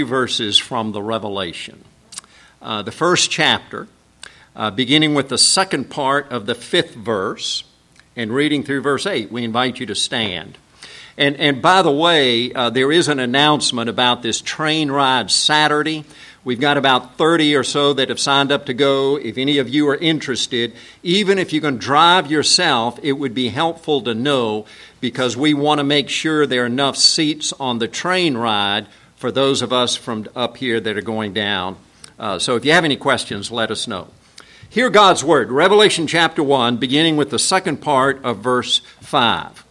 Verses from the Revelation. The first chapter, beginning with the second part of the 5th verse and reading through verse 8. We invite you to stand. And by the way, there is an announcement about this train ride Saturday. We've got about 30 or so that have signed up to go. If any of you are interested, even if you can drive yourself, it would be helpful to know, because we want to make sure there are enough seats on the train ride for those of us from up here that are going down. So if you have any questions, let us know. Hear God's Word, Revelation chapter 1, beginning with the second part of verse 5.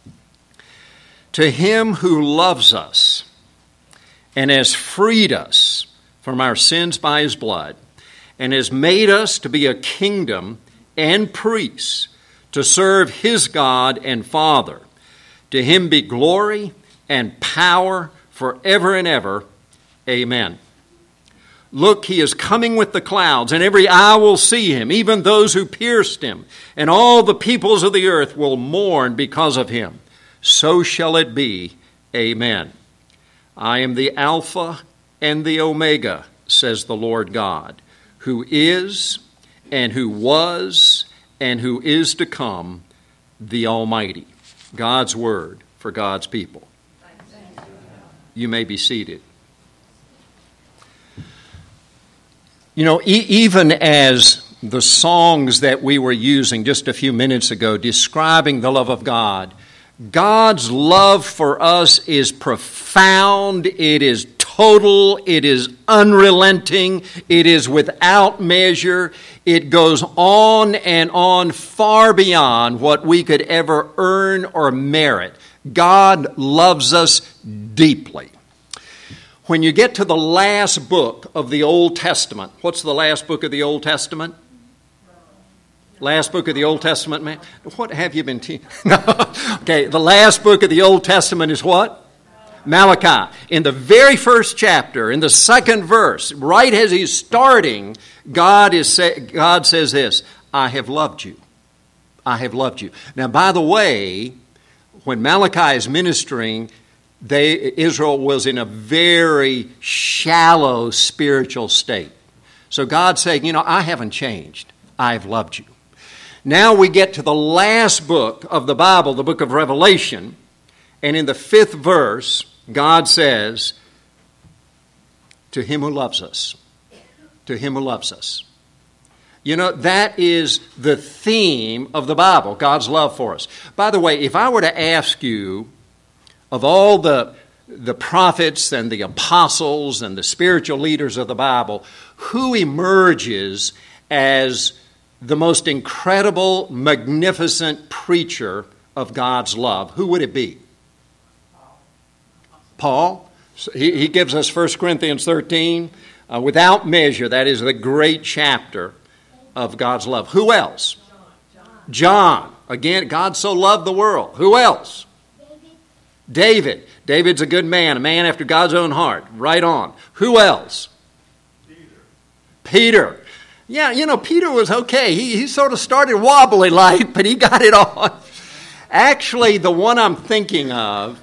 To him who loves us and has freed us from our sins by his blood, and has made us to be a kingdom and priests to serve his God and Father, to him be glory and power forever and ever. Amen. Look, he is coming with the clouds, and every eye will see him, even those who pierced him, and all the peoples of the earth will mourn because of him. So shall it be. Amen. I am the Alpha and the Omega, says the Lord God, who is, and who was, and who is to come, the Almighty. God's word for God's people. You may be seated. You know, even as the songs that we were using just a few minutes ago describing the love of God, God's love for us is profound, it is total, it is unrelenting, it is without measure. It goes on and on far beyond what we could ever earn or merit. God loves us deeply. When you get to the last book of the Old Testament, what's the last book of the Old Testament? Last book of the Old Testament, man? What have you been teaching? Okay, the last book of the Old Testament is what? Malachi. In the very first chapter, in the second verse, right as he's starting, God says this, I have loved you. I have loved you. Now, by the way, when Malachi is ministering, Israel was in a very shallow spiritual state. So God's saying, you know, I haven't changed. I've loved you. Now we get to the last book of the Bible, the book of Revelation, and in the 5th verse, God says, to him who loves us, to him who loves us. You know, that is the theme of the Bible, God's love for us. By the way, if I were to ask you, of all the prophets and the apostles and the spiritual leaders of the Bible, who emerges as the most incredible, magnificent preacher of God's love, who would it be? Paul. He gives us 1 Corinthians 13. Without measure, that is the great chapter of God's love. Who else? John. Again, God so loved the world. Who else? David. David's a good man, a man after God's own heart. Right on. Who else? Peter. Yeah, you know, Peter was okay. He sort of started wobbly like, but he got it on. Actually, the one I'm thinking of,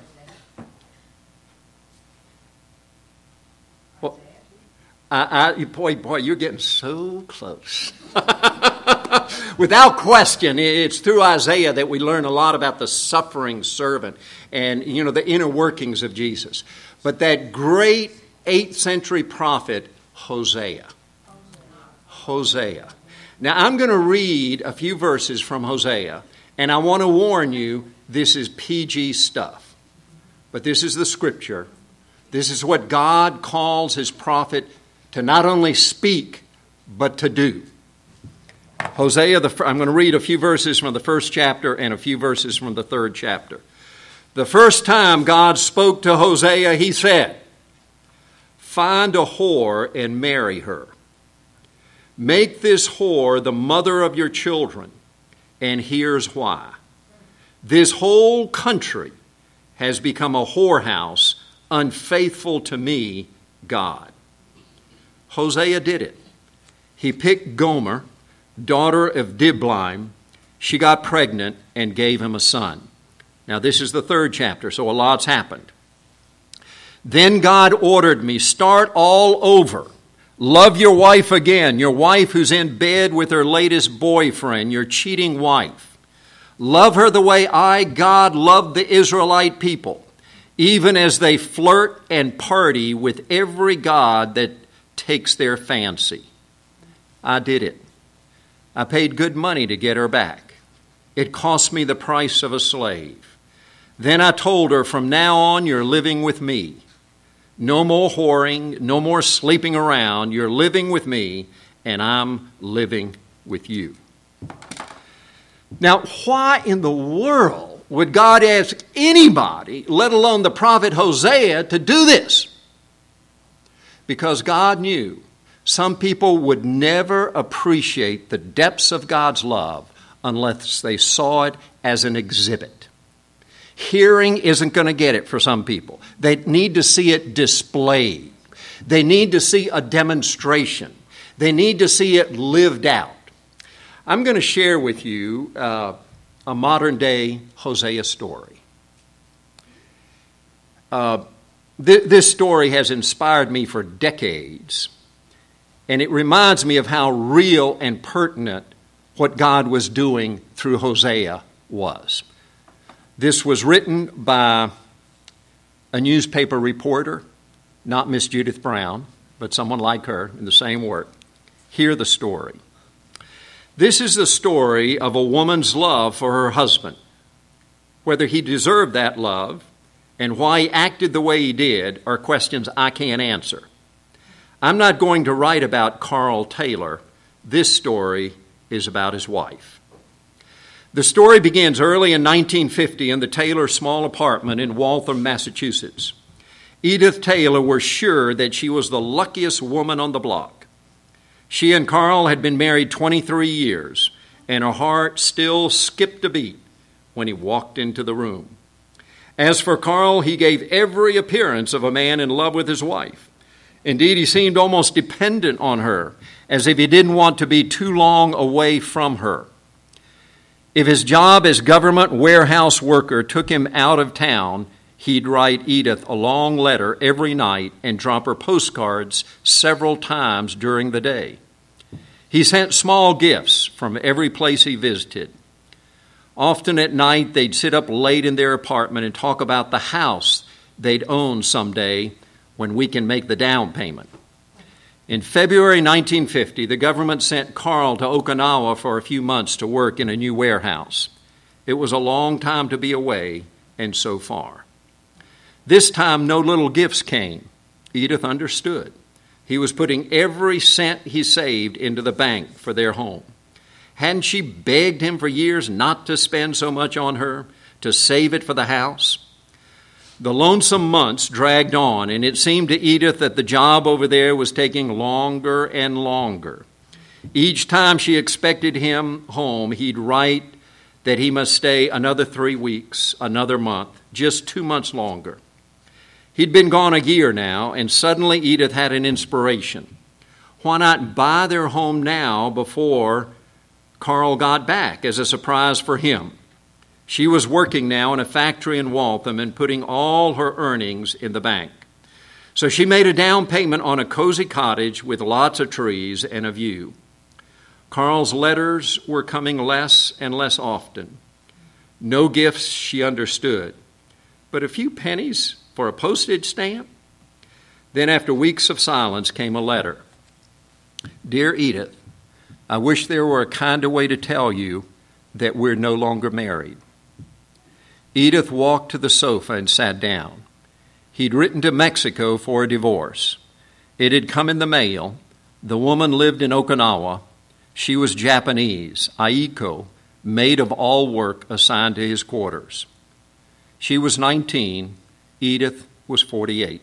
well, boy, you're getting so close. Without question, it's through Isaiah that we learn a lot about the suffering servant and, you know, the inner workings of Jesus. But that great 8th century prophet, Hosea. Hosea. Now, I'm going to read a few verses from Hosea, and I want to warn you, this is PG stuff. But this is the scripture. This is what God calls his prophet to not only speak, but to do. Hosea, I'm going to read a few verses from the first chapter and a few verses from the 3rd chapter. The first time God spoke to Hosea, he said, "Find a whore and marry her. Make this whore the mother of your children, and here's why. This whole country has become a whorehouse, unfaithful to me, God." Hosea did it. He picked Gomer, daughter of Diblaim. She got pregnant and gave him a son. Now, this is the 3rd chapter, so a lot's happened. Then God ordered me, start all over. Love your wife again, your wife who's in bed with her latest boyfriend, your cheating wife. Love her the way I, God, loved the Israelite people, even as they flirt and party with every god that takes their fancy. I did it. I paid good money to get her back. It cost me the price of a slave. Then I told her, from now on, you're living with me. No more whoring, no more sleeping around. You're living with me, and I'm living with you. Now, why in the world would God ask anybody, let alone the prophet Hosea, to do this? Because God knew some people would never appreciate the depths of God's love unless they saw it as an exhibit. Hearing isn't going to get it for some people. They need to see it displayed. They need to see a demonstration. They need to see it lived out. I'm going to share with you a modern-day Hosea story. This story has inspired me for decades, and it reminds me of how real and pertinent what God was doing through Hosea was. This was written by a newspaper reporter, not Miss Judith Brown, but someone like her in the same work. Hear the story. This is the story of a woman's love for her husband. Whether he deserved that love and why he acted the way he did are questions I can't answer. I'm not going to write about Carl Taylor. This story is about his wife. The story begins early in 1950 in the Taylor small apartment in Waltham, Massachusetts. Edith Taylor was sure that she was the luckiest woman on the block. She and Carl had been married 23 years, and her heart still skipped a beat when he walked into the room. As for Carl, he gave every appearance of a man in love with his wife. Indeed, he seemed almost dependent on her, as if he didn't want to be too long away from her. If his job as government warehouse worker took him out of town, he'd write Edith a long letter every night and drop her postcards several times during the day. He sent small gifts from every place he visited. Often at night, they'd sit up late in their apartment and talk about the house they'd own someday when we can make the down payment. In February 1950, the government sent Carl to Okinawa for a few months to work in a new warehouse. It was a long time to be away, and so far. This time, no little gifts came. Edith understood. He was putting every cent he saved into the bank for their home. Hadn't she begged him for years not to spend so much on her, to save it for the house? The lonesome months dragged on, and it seemed to Edith that the job over there was taking longer and longer. Each time she expected him home, he'd write that he must stay another 3 weeks, another month, just 2 months longer. He'd been gone a year now, and suddenly Edith had an inspiration. Why not buy their home now before Carl got back as a surprise for him? She was working now in a factory in Waltham and putting all her earnings in the bank. So she made a down payment on a cozy cottage with lots of trees and a view. Carl's letters were coming less and less often. No gifts, she understood, but a few pennies for a postage stamp? Then after weeks of silence came a letter. Dear Edith, I wish there were a kinder way to tell you that we're no longer married. Edith walked to the sofa and sat down. He'd written to Mexico for a divorce. It had come in the mail. The woman lived in Okinawa. She was Japanese, Aiko, maid of all work assigned to his quarters. She was 19. Edith was 48.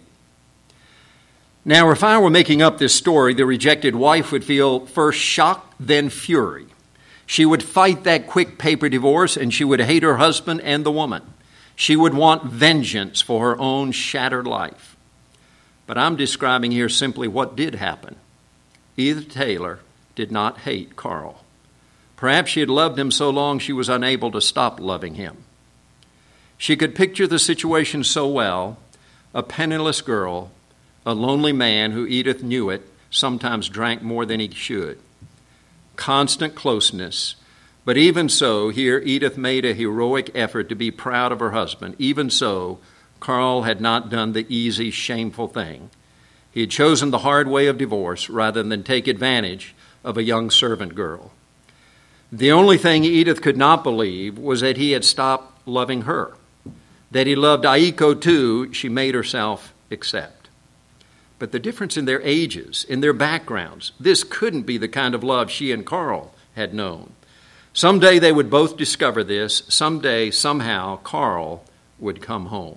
Now, if I were making up this story, the rejected wife would feel first shock, then fury. She would fight that quick paper divorce, and she would hate her husband and the woman. She would want vengeance for her own shattered life. But I'm describing here simply what did happen. Edith Taylor did not hate Carl. Perhaps she had loved him so long she was unable to stop loving him. She could picture the situation so well. a penniless girl, a lonely man who, Edith knew it, sometimes drank more than he should. Constant closeness. But even so, here Edith made a heroic effort to be proud of her husband. Even so, Carl had not done the easy, shameful thing. He had chosen the hard way of divorce rather than take advantage of a young servant girl. The only thing Edith could not believe was that he had stopped loving her. That he loved Aiko too, she made herself accept. But the difference in their ages, in their backgrounds, this couldn't be the kind of love she and Carl had known. Someday they would both discover this. Someday, somehow, Carl would come home.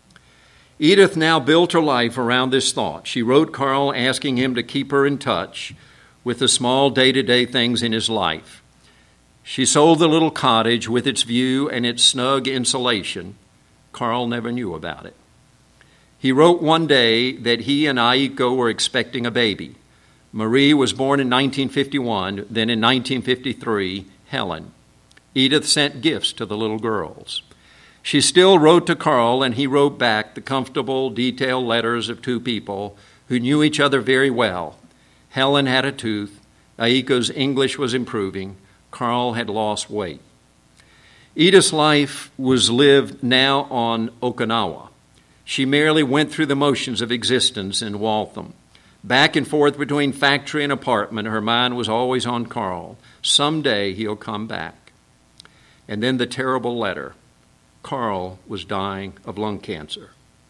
Edith now built her life around this thought. She wrote Carl asking him to keep her in touch with the small day-to-day things in his life. She sold the little cottage with its view and its snug insulation. Carl never knew about it. He wrote one day that he and Aiko were expecting a baby. Marie was born in 1951, then in 1953, Helen. Edith sent gifts to the little girls. She still wrote to Carl, and he wrote back the comfortable, detailed letters of two people who knew each other very well. Helen had a tooth. Aiko's English was improving. Carl had lost weight. Edith's life was lived now on Okinawa. She merely went through the motions of existence in Waltham. Back and forth between factory and apartment, her mind was always on Carl. Someday he'll come back. And then the terrible letter. Carl was dying of lung cancer.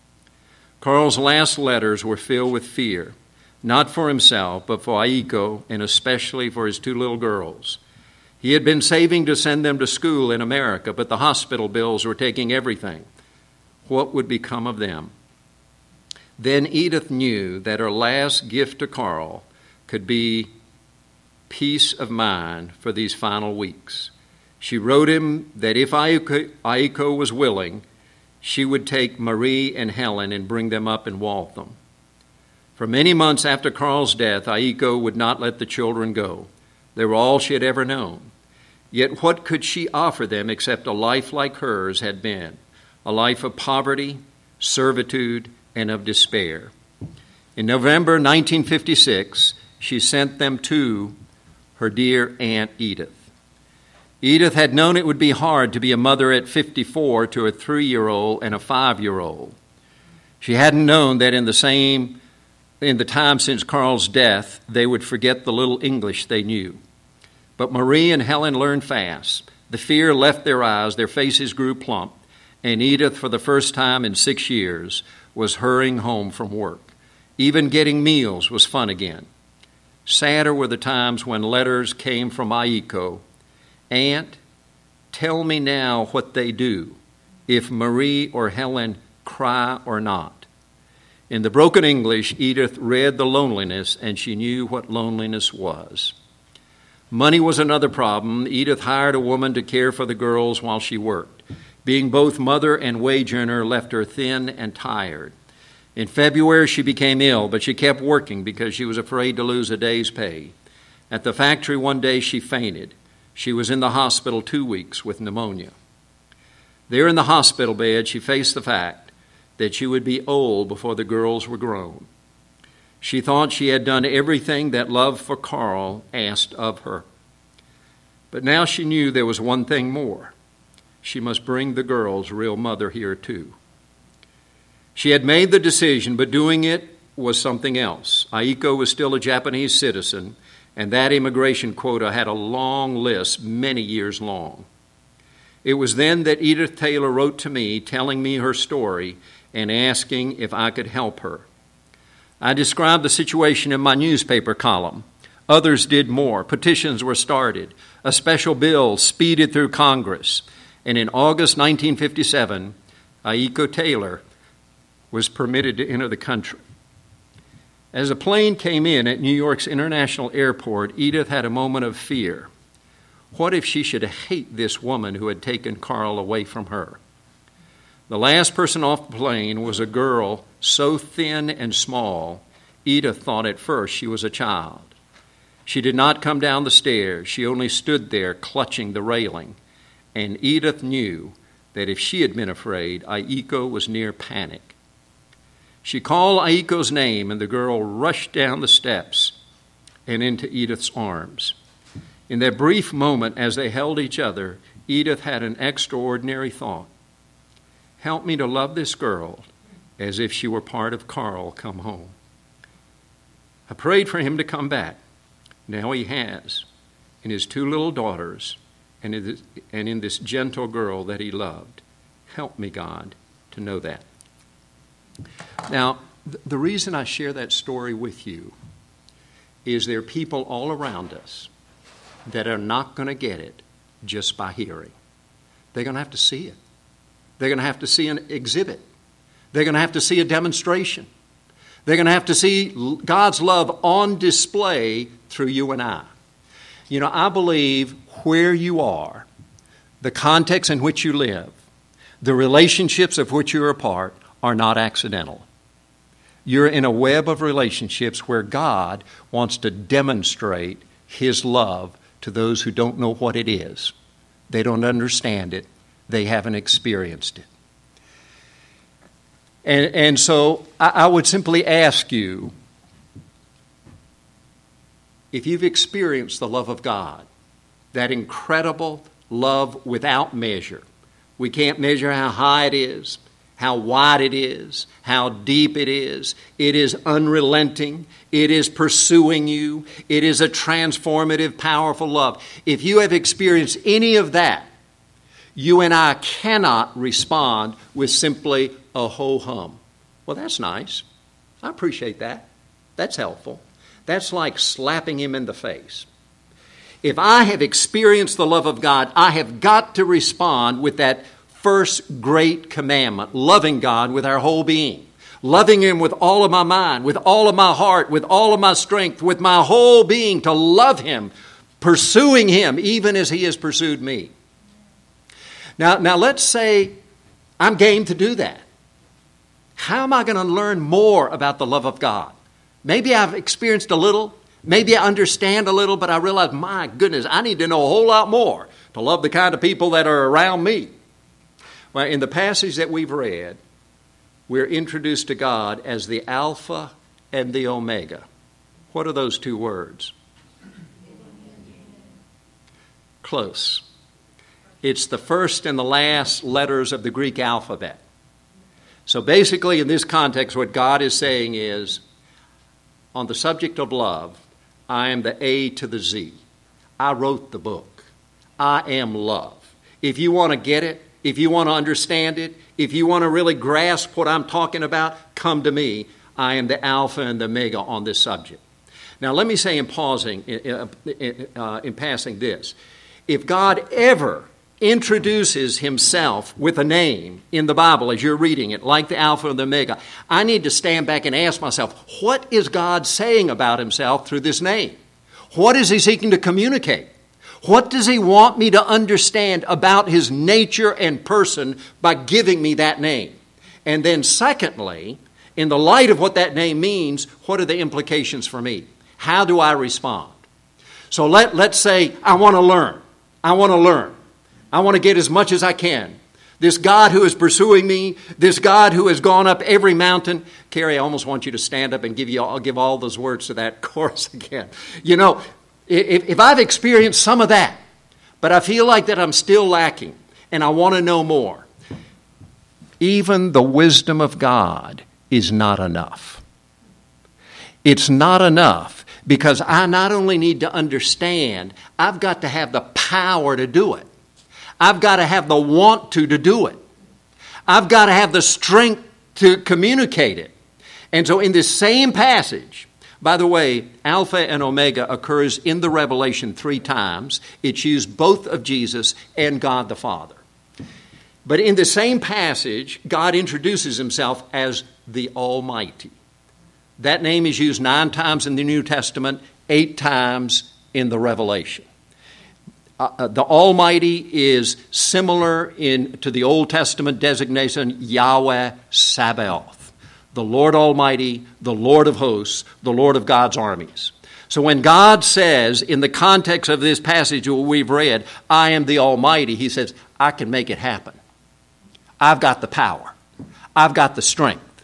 Carl's last letters were filled with fear, not for himself, but for Aiko, and especially for his two little girls. He had been saving to send them to school in America, but the hospital bills were taking everything. What would become of them? Then Edith knew that her last gift to Carl could be peace of mind for these final weeks. She wrote him that if Aiko was willing, she would take Marie and Helen and bring them up in Waltham. For many months after Carl's death, Aiko would not let the children go. They were all she had ever known. Yet what could she offer them except a life like hers had been, a life of poverty, servitude, and of despair? In November 1956, she sent them to her dear Aunt Edith. Edith had known it would be hard to be a mother at 54 to a 3-year-old and a 5-year-old. She hadn't known that in the time since Carl's death, they would forget the little English they knew. But Marie and Helen learned fast. The fear left their eyes, their faces grew plump, and Edith, for the first time in 6 years, was hurrying home from work. Even getting meals was fun again. Sadder were the times when letters came from Aiko. Aunt, tell me now what they do, if Marie or Helen cry or not. In the broken English, Edith read the loneliness, and she knew what loneliness was. Money was another problem. Edith hired a woman to care for the girls while she worked. Being both mother and wage earner left her thin and tired. In February, she became ill, but she kept working because she was afraid to lose a day's pay. At the factory one day, she fainted. She was in the hospital 2 weeks with pneumonia. There in the hospital bed, she faced the fact that she would be old before the girls were grown. She thought she had done everything that love for Carl asked of her. But now she knew there was one thing more. She must bring the girls' real mother here too. She had made the decision, but doing it was something else. Aiko was still a Japanese citizen, and that immigration quota had a long list, many years long. It was then that Edith Taylor wrote to me, telling me her story and asking if I could help her. I described the situation in my newspaper column. Others did more. Petitions were started. A special bill speeded through Congress. And in August 1957, Aiko Taylor was permitted to enter the country. As a plane came in at New York's International Airport, Edith had a moment of fear. What if she should hate this woman who had taken Carl away from her? The last person off the plane was a girl so thin and small, Edith thought at first she was a child. She did not come down the stairs. She only stood there clutching the railing. And Edith knew that if she had been afraid, Aiko was near panic. She called Aiko's name, and the girl rushed down the steps and into Edith's arms. In that brief moment as they held each other, Edith had an extraordinary thought. Help me to love this girl as if she were part of Carl come home. I prayed for him to come back. Now he has, in his 2 little daughters and in this gentle girl that he loved. Help me, God, to know that. Now, the reason I share that story with you is there are people all around us that are not going to get it just by hearing. They're going to have to see it. They're going to have to see an exhibit. They're going to have to see a demonstration. They're going to have to see God's love on display through you and I. You know, I believe where you are, the context in which you live, the relationships of which you're a part are not accidental. You're in a web of relationships where God wants to demonstrate His love to those who don't know what it is. They don't understand it. They haven't experienced it. And so I would simply ask you, if you've experienced the love of God, that incredible love without measure, we can't measure how high it is, how wide it is, how deep it is. It is unrelenting. It is pursuing you. It is a transformative, powerful love. If you have experienced any of that, you and I cannot respond with simply a ho-hum. Well, that's nice. I appreciate that. That's helpful. That's like slapping him in the face. If I have experienced the love of God, I have got to respond with that first great commandment, loving God with our whole being, loving Him with all of my mind, with all of my heart, with all of my strength, with my whole being, to love Him, pursuing Him even as He has pursued me. Now let's say I'm game to do that. How am I going to learn more about the love of God? Maybe I've experienced a little, maybe I understand a little, but I realize, my goodness, I need to know a whole lot more to love the kind of people that are around me. Well, in the passage that we've read, we're introduced to God as the Alpha and the Omega. What are those 2 words? Close. It's the first and the last letters of the Greek alphabet. So basically, in this context, what God is saying is, on the subject of love, I am the A to the Z. I wrote the book. I am love. If you want to get it, if you want to understand it, if you want to really grasp what I'm talking about, come to me. I am the Alpha and the Omega on this subject. Now, let me say in passing this. If God ever introduces Himself with a name in the Bible as you're reading it, like the Alpha and the Omega, I need to stand back and ask myself, what is God saying about Himself through this name? What is He seeking to communicate? What does He want me to understand about His nature and person by giving me that name? And then secondly, in the light of what that name means, what are the implications for me? How do I respond? So let's say I want to learn. I want to learn. I want to get as much as I can. This God who is pursuing me, this God who has gone up every mountain. Carrie, I almost want you to stand up and give all those words to that chorus again. You know, if I've experienced some of that, but I feel like that I'm still lacking and I want to know more, even the wisdom of God is not enough. It's not enough because I not only need to understand, I've got to have the power to do it. I've got to have the want to do it. I've got to have the strength to communicate it. And so in this same passage, by the way, Alpha and Omega occurs in the Revelation 3 times. It's used both of Jesus and God the Father. But in the same passage, God introduces Himself as the Almighty. That name is used 9 times in the New Testament, 8 times in the Revelation. The Almighty is similar to the Old Testament designation Yahweh Sabaoth. The Lord Almighty, the Lord of hosts, the Lord of God's armies. So when God says, in the context of this passage we've read, I am the Almighty, He says, I can make it happen. I've got the power. I've got the strength.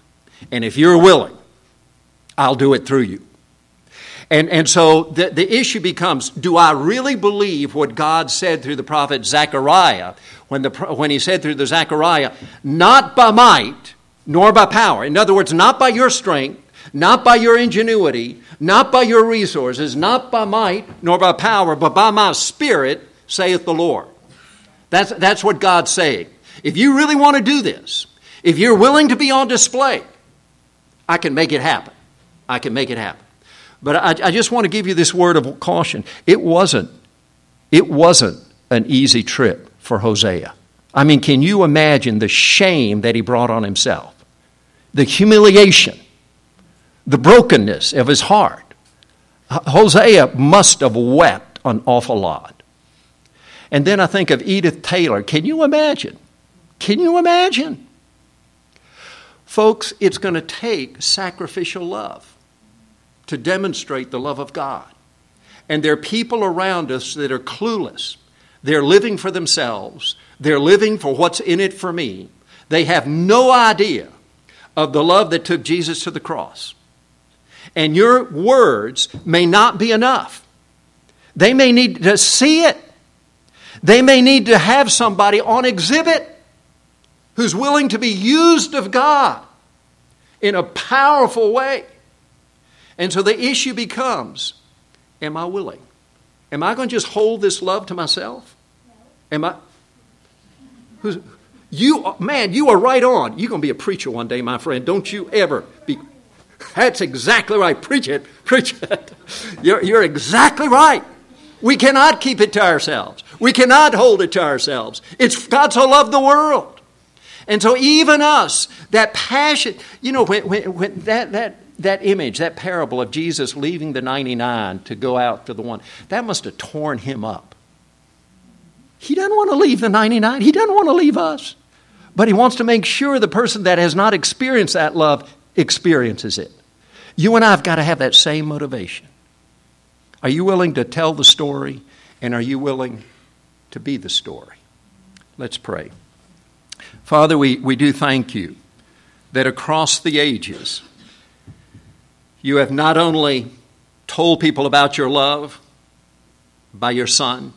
And if you're willing, I'll do it through you. And so the issue becomes, do I really believe what God said through the prophet Zechariah when he said through the Zechariah, not by might nor by power. In other words, not by your strength, not by your ingenuity, not by your resources, not by might nor by power, but by my Spirit, saith the Lord. That's what God's saying. If you really want to do this, if you're willing to be on display, I can make it happen. I can make it happen. But I just want to give you this word of caution. It wasn't an easy trip for Hosea. I mean, can you imagine the shame that he brought on himself? The humiliation, the brokenness of his heart. Hosea must have wept an awful lot. And then I think of Edith Taylor. Can you imagine? Can you imagine? Folks, it's going to take sacrificial love to demonstrate the love of God. And there are people around us that are clueless. They're living for themselves. They're living for what's in it for me. They have no idea of the love that took Jesus to the cross. And your words may not be enough. They may need to see it. They may need to have somebody on exhibit who's willing to be used of God in a powerful way. And so the issue becomes, am I willing? Am I going to just hold this love to myself? Am I? You are right on. You're going to be a preacher one day, my friend. Don't you ever be. That's exactly right. Preach it. Preach it. You're exactly right. We cannot keep it to ourselves. We cannot hold it to ourselves. It's God so loved the world. And so even us, that passion, when that image, that parable of Jesus leaving the 99 to go out to the one, that must have torn him up. He doesn't want to leave the 99. He doesn't want to leave us. But he wants to make sure the person that has not experienced that love experiences it. You and I have got to have that same motivation. Are you willing to tell the story? And are you willing to be the story? Let's pray. Father, we do thank you that across the ages, you have not only told people about your love by your Son,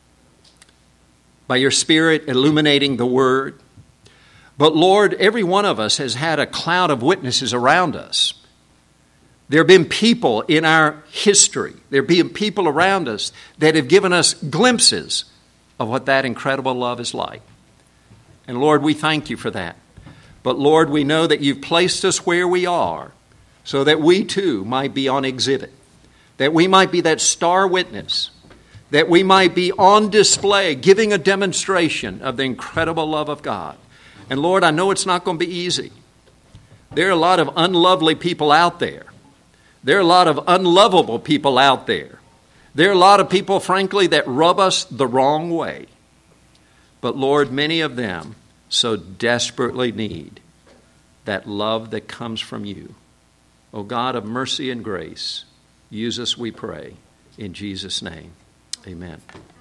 by your Spirit illuminating the Word, but Lord, every one of us has had a cloud of witnesses around us. There have been people in our history, there have been people around us that have given us glimpses of what that incredible love is like. And Lord, we thank you for that. But Lord, we know that you've placed us where we are so that we too might be on exhibit, that we might be that star witness, that we might be on display, giving a demonstration of the incredible love of God. And Lord, I know it's not going to be easy. There are a lot of unlovely people out there. There are a lot of unlovable people out there. There are a lot of people, frankly, that rub us the wrong way. But Lord, many of them so desperately need that love that comes from you. O God of mercy and grace, use us, we pray. In Jesus' name, amen.